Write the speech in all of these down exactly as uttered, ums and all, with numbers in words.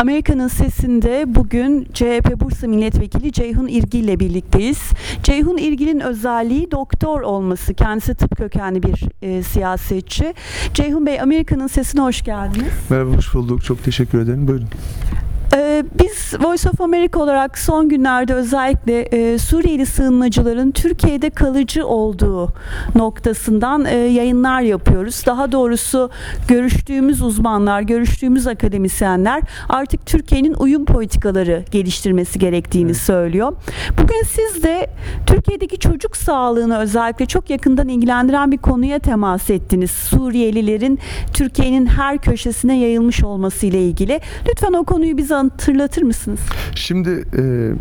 Amerika'nın Sesi'nde bugün C H P Bursa Milletvekili Ceyhun İrgil ile birlikteyiz. Ceyhun İrgil'in özelliği doktor olması. Kendisi tıp kökenli bir e, siyasetçi. Ceyhun Bey, Amerika'nın Sesi'ne hoş geldiniz. Merhaba, hoş bulduk. Çok teşekkür ederim. Buyurun. Biz Voice of America olarak son günlerde özellikle e, Suriyeli sığınmacıların Türkiye'de kalıcı olduğu noktasından e, yayınlar yapıyoruz. Daha doğrusu görüştüğümüz uzmanlar, görüştüğümüz akademisyenler artık Türkiye'nin uyum politikaları geliştirmesi gerektiğini evet. söylüyor. Bugün siz de Türkiye'deki çocuk sağlığını özellikle çok yakından ilgilendiren bir konuya temas ettiniz. Suriyelilerin Türkiye'nin her köşesine yayılmış olması ile ilgili. Lütfen o konuyu bize hatırlatır mısınız? Şimdi e,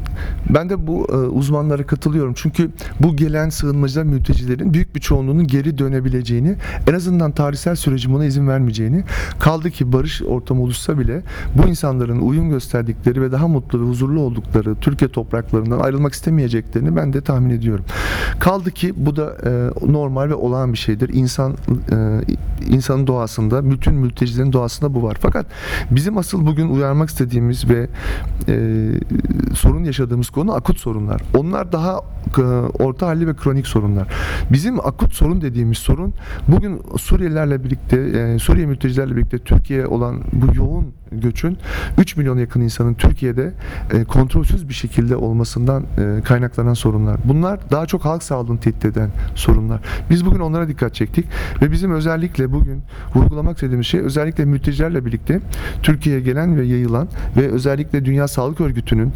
ben de bu e, uzmanlara katılıyorum. Çünkü bu gelen sığınmacılar, mültecilerin büyük bir çoğunluğunun geri dönebileceğini, en azından tarihsel sürecin buna izin vermeyeceğini, kaldı ki barış ortamı oluşsa bile bu insanların uyum gösterdikleri ve daha mutlu ve huzurlu oldukları Türkiye topraklarından ayrılmak istemeyeceklerini ben de tahmin ediyorum. Kaldı ki bu da e, normal ve olağan bir şeydir. İnsan e, insanın doğasında, bütün mültecilerin doğasında bu var. Fakat bizim asıl bugün uyarmak istediğimiz ve e, sorun yaşadığımız konu akut sorunlar. Onlar daha e, orta halli ve kronik sorunlar. Bizim akut sorun dediğimiz sorun bugün Suriyelilerle birlikte, e, Suriye mültecilerle birlikte Türkiye'ye olan bu yoğun göçün üç milyona yakın insanın Türkiye'de e, kontrolsüz bir şekilde olmasından e, kaynaklanan sorunlar. Bunlar daha çok halk sağlığını tehdit eden sorunlar. Biz bugün onlara dikkat çektik ve bizim özellikle bugün vurgulamak istediğimiz şey, özellikle mültecilerle birlikte Türkiye'ye gelen ve yayılan ve özellikle Dünya Sağlık Örgütü'nün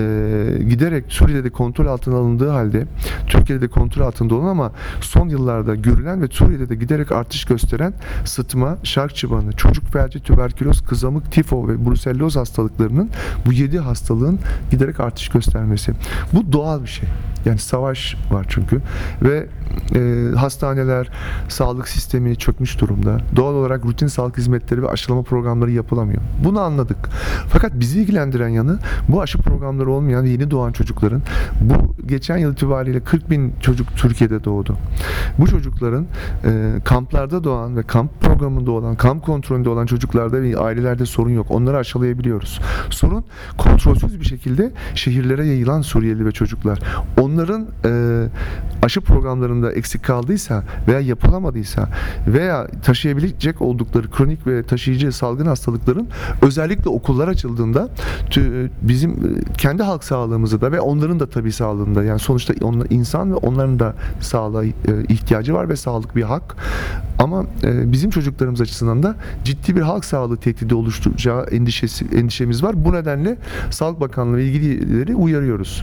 e, giderek Suriye'de kontrol altına alındığı halde Türkiye'de kontrol altında olan ama son yıllarda görülen ve Suriye'de de giderek artış gösteren sıtma, şark çıbanı, çocuk felci, tüberküloz, kızamık, tifo ve bruselloz hastalıklarının, bu yedi hastalığın giderek artış göstermesi. Bu doğal bir şey. Yani savaş var çünkü ve e, hastaneler, sağlık sistemi çökmüş durumda. Doğal olarak rutin sağlık hizmetleri ve aşılama programları yapılamıyor. Bunu anladık. Fakat bizi ilgilendiren yanı, bu aşı programları olmayan yeni doğan çocukların, bu geçen yıl itibariyle kırk bin çocuk Türkiye'de doğdu. Bu çocukların e, kamplarda doğan ve kamp programında olan, kamp kontrolünde olan çocuklarda ve ailelerde sorun yok. Onları aşılayabiliyoruz. Sorun kontrolsüz bir şekilde şehirlere yayılan Suriyeli ve çocuklar. Onların e, aşı programlarında eksik kaldıysa veya yapılamadıysa veya taşıyabilecek oldukları kronik ve taşıyıcı salgın hastalıkların özellikle okullar açıldığında tü, bizim kendi halk sağlığımızı da ve onların da tabii sağlığında, yani sonuçta onlar insan ve onların da sağlığa e, ihtiyacı var ve sağlık bir hak. Ama e, bizim çocuklarımız açısından da ciddi bir halk sağlığı tehdidi oluşturacağı endişesi, endişemiz var. Bu nedenle Sağlık Bakanlığı ve ilgilileri uyarıyoruz.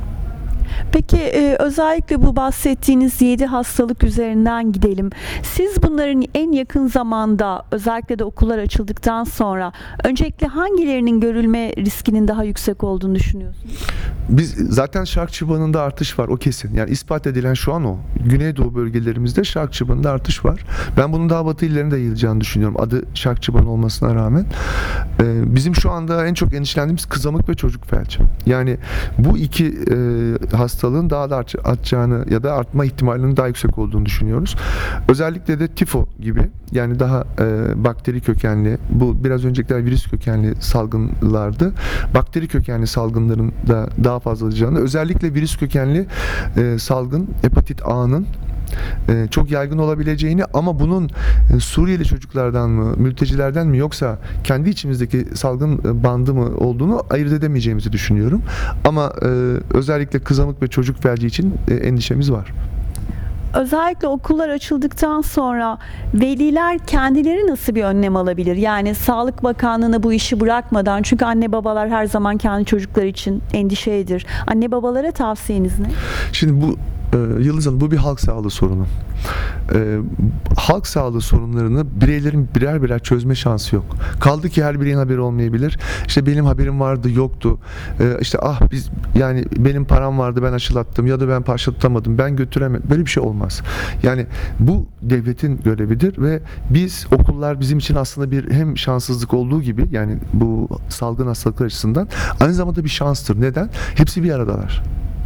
Peki e, özellikle bu bahsettiğiniz yedi hastalık üzerinden gidelim. Siz bunların en yakın zamanda, özellikle de okullar açıldıktan sonra öncelikle hangilerinin görülme riskinin daha yüksek olduğunu düşünüyorsunuz? Biz zaten şark çıbanında artış var, o kesin. Yani ispat edilen şu an o. Güneydoğu bölgelerimizde şark çıbanında artış var. Ben bunun daha batı illerinde yayılacağını düşünüyorum. Adı şark çıbanı olmasına rağmen. Ee, bizim şu anda en çok endişelendiğimiz kızamık ve çocuk felci. Yani bu iki e, hastalığın daha da artacağını ya da artma ihtimalinin daha yüksek olduğunu düşünüyoruz. Özellikle de tifo gibi, yani daha e, bakteri kökenli, bu biraz öncekiler virüs kökenli salgınlardı. Bakteri kökenli salgınların da daha fazla olacağını, özellikle virüs kökenli e, salgın hepatit A'nın e, çok yaygın olabileceğini, ama bunun e, Suriyeli çocuklardan mı, mültecilerden mi, yoksa kendi içimizdeki salgın bandı mı olduğunu ayırt edemeyeceğimizi düşünüyorum. Ama e, özellikle kızamık ve çocuk felci için e, endişemiz var. Özellikle okullar açıldıktan sonra veliler kendileri nasıl bir önlem alabilir? Yani Sağlık Bakanlığı'na bu işi bırakmadan, çünkü anne babalar her zaman kendi çocukları için endişelidir. Anne babalara tavsiyeniz ne? Şimdi bu e, Yıldız Hanım, bu bir halk sağlığı sorunu. E, halk sağlığı sorunlarını bireylerin birer birer çözme şansı yok. Kaldı ki her bireyin haberi olmayabilir. İşte benim haberim vardı, yoktu. E, işte ah biz yani benim param vardı, ben aşılattım ya da ben aşılatamadım, ben götüremedim. Böyle bir şey olmaz. Yani bu devletin görevidir ve biz, okullar bizim için aslında bir hem şanssızlık olduğu gibi, yani bu salgın hastalıklar açısından aynı zamanda bir şanstır. Neden? Hepsi bir aradalar.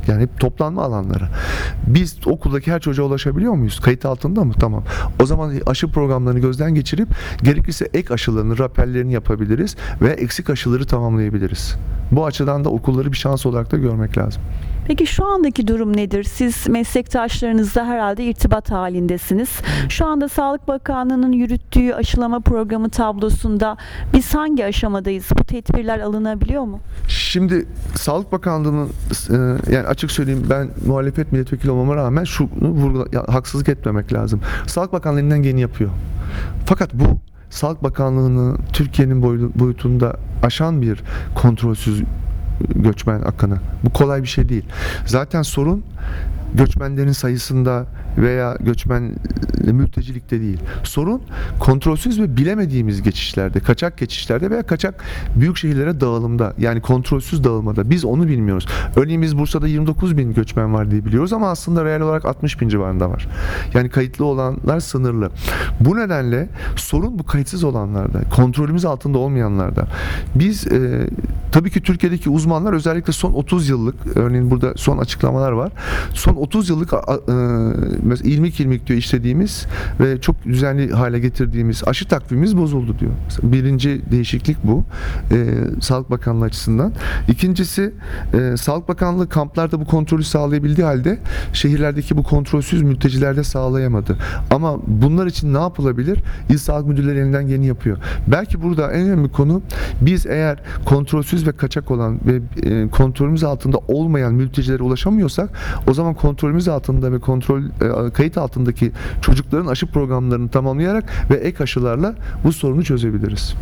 Yani toplanma alanları. Biz okuldaki her çocuğa ulaşabiliyor muyuz? Kayıt altında mı? Tamam. O zaman aşı programlarını gözden geçirip gerekirse ek aşılarını, rapellerini yapabiliriz ve eksik aşıları tamamlayabiliriz. Bu açıdan da okulları bir şans olarak da görmek lazım. Peki şu andaki durum nedir? Siz meslektaşlarınızla herhalde irtibat halindesiniz. Şu anda Sağlık Bakanlığı'nın yürüttüğü aşılama programı tablosunda biz hangi aşamadayız? Bu tedbirler alınabiliyor mu? Şimdi Sağlık Bakanlığı'nın e, yani açık söyleyeyim, ben muhalefet milletvekili olmama rağmen şunu vurgula, ya, haksızlık etmemek lazım. Sağlık Bakanlığı elinden geleni yapıyor. Fakat bu Sağlık Bakanlığı'nı Türkiye'nin boyu, boyutunda aşan bir kontrolsüz göçmen akını. Bu kolay bir şey değil. Zaten sorun göçmenlerin sayısında veya göçmen mültecilikte değil. Sorun kontrolsüz ve bilemediğimiz geçişlerde, kaçak geçişlerde veya kaçak büyük şehirlere dağılımda, yani kontrolsüz dağılmada. Biz onu bilmiyoruz. Örneğin biz Bursa'da yirmi dokuz bin göçmen var diye biliyoruz ama aslında reel olarak altmış bin civarında var. Yani kayıtlı olanlar sınırlı. Bu nedenle sorun bu kayıtsız olanlarda, kontrolümüz altında olmayanlarda. Biz e, tabii ki Türkiye'deki uzmanlar özellikle son otuz yıllık, örneğin burada son açıklamalar var. Son otuz yıllık mesela ilmik ilmik diyor işlediğimiz ve çok düzenli hale getirdiğimiz aşı takvimimiz bozuldu diyor. Birinci değişiklik bu. E, Sağlık Bakanlığı açısından. İkincisi e, Sağlık Bakanlığı kamplarda bu kontrolü sağlayabildiği halde şehirlerdeki bu kontrolsüz mültecilerde sağlayamadı. Ama bunlar için ne yapılabilir? İl Sağlık Müdürleri elinden geleni yapıyor. Belki burada en önemli konu, biz eğer kontrolsüz ve kaçak olan ve e, kontrolümüz altında olmayan mültecilere ulaşamıyorsak, o zaman kontrolümüz altında ve kontrol e, kayıt altındaki çocukların aşı programlarını tamamlayarak ve ek aşılarla bu sorunu çözebiliriz.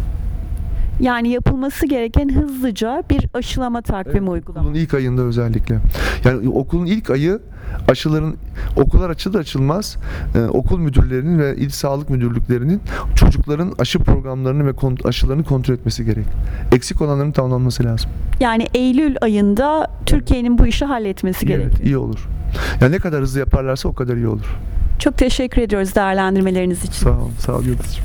Yani yapılması gereken hızlıca bir aşılama takvimi Evet, uygulamak. okulun ilk ayında özellikle. Yani okulun ilk ayı aşıların, okullar açılır açılmaz e, okul müdürlerinin ve il sağlık müdürlüklerinin çocukların aşı programlarını ve kont- aşılarını kontrol etmesi gerek. Eksik olanların tamamlanması lazım. Yani Eylül ayında Türkiye'nin bu işi halletmesi gerekiyor. Evet, iyi olur. Yani ne kadar hızlı yaparlarsa o kadar iyi olur. Çok teşekkür ediyoruz değerlendirmeleriniz için. Sağ ol, sağ ol Yıldız'cığım.